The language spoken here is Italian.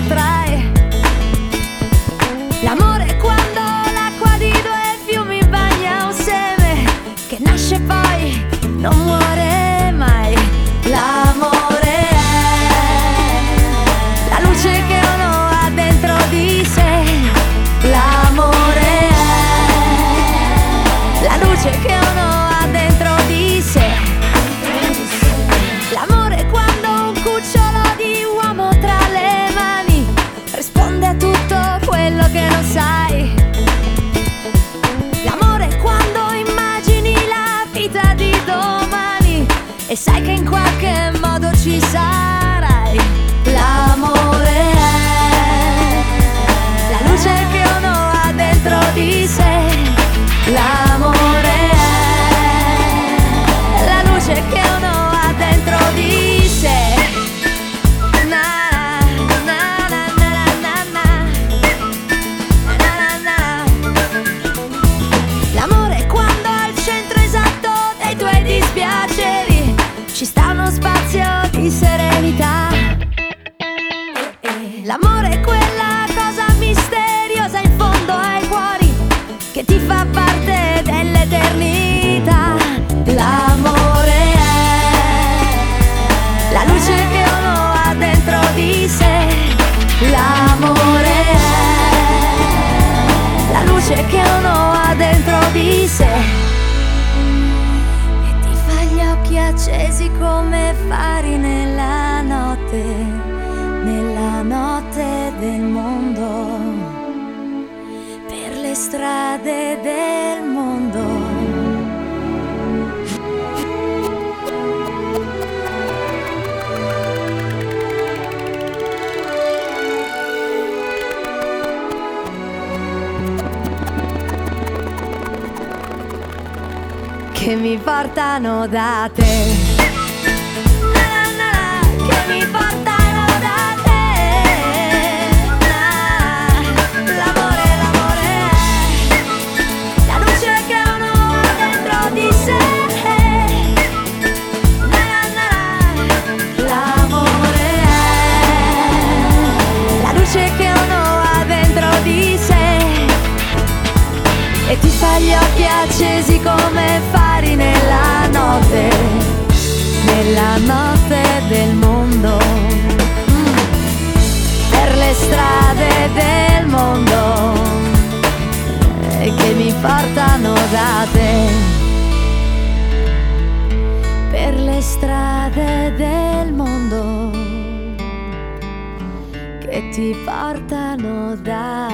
potrai. L'amore è quando l'acqua di due fiumi bagna un seme che nasce poi non muore mai. L'amore è la luce che uno ha dentro di sé. L'amore è la luce che uno ha dentro di sé. L'amore è quando un cucciolo di uomo tra le mani risponde a tutto quello che non sai. L'amore è quando immagini la vita di domani e sai che in qualche modo ci sarai. L'amore è la luce che uno ha dentro di sé. L'amore è la luce che uno ha dentro di sé. Na, na, na, na, na, na. Na, na, na. L'amore è quando al centro esatto dei tuoi dispiaceri ci sta uno spazio di serenità. L'amore è quella cosa misteriosa in fondo ai cuori che ti fa parte dell'eternità. L'amore è la luce che uno ha dentro di sé. L'amore è la luce che uno ha dentro di sé e ti fa gli occhi accesi come fari nella notte del mondo, per le strade del mondo. Che mi portano da te. Na, na, na, che mi portano da te. Na, l'amore è la luce che uno ha dentro di sé. Na, na, na, l'amore è la luce che uno ha dentro di sé e ti fa gli occhi accesi come fari nella notte del mondo, per le strade del mondo che mi portano da te, per le strade del mondo che ti portano da